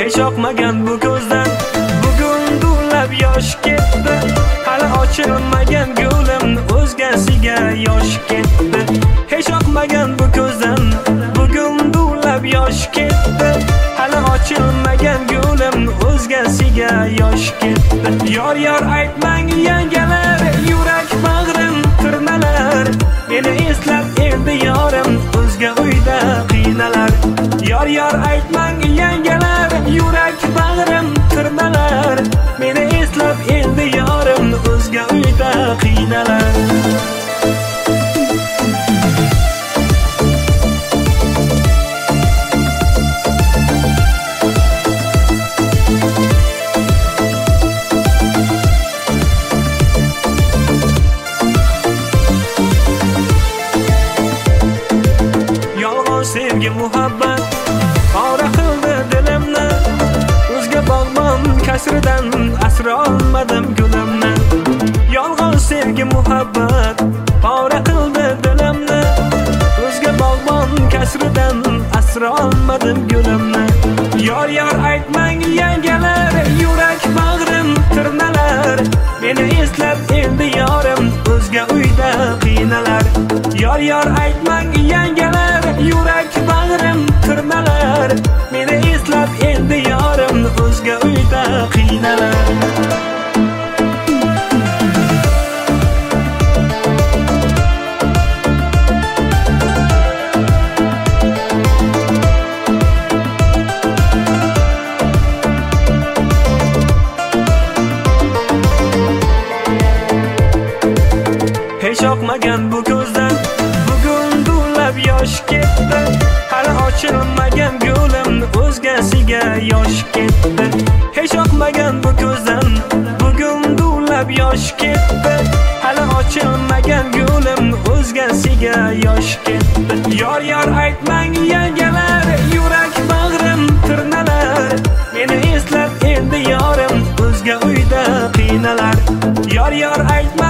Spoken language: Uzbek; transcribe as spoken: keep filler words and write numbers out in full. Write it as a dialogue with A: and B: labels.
A: Hech oqmagan bu ko'zdan bugun duvlab yosh ketdi. Hali ochilmagan gulım o'zgasiga yosh ketdi. Hech oqmagan bu ko'zdan bugun duvlab yosh ketdi. Hali ochilmagan gulım o'zgasiga yosh ketdi. Yor yor aytmang yangalar, yurak bag'rim tirnalar. Meni eslab endi yorim o'zga uyda qiynalar. Yor yor aytmang yangalar, yurak bag'rim tirnalar. Meni eslab endi yorim o'zga uyda qiynalar. Sevgi muhabbat pora qildi dilimni. O'zga bog'bon kasridan asra olmadim gulimni. Yolg'on sevgi muhabbat pora qildi dilimni. O'zga bog'bon kasridan asra olmadim gulimni. Yor yor aytmang yangalar, yurak bag'rim tirnalar. Meni eslab endi yorim o'zga uyda qiynalar. Yor yor aytmang yangalar, yurak bag'rim tirnalar. Meni eslab endi yorim o'zga uyda qiynalar. Hech oqmagan bu ko'zdan bugun duvlab yosh ketdi. Hali ochilmagan gulım o'zgasiga yosh ketdi. Hech oqmagan bu ko'zdan bugun duvlab yosh ketdi. Hali ochilmagan gulım o'zgasiga yosh ketdi. Yor yor aytmang yangalar, yurak bag'rim tirnalar. Meni eslab endi yorim o'zga uyda qiynalar. Yor yor aytmang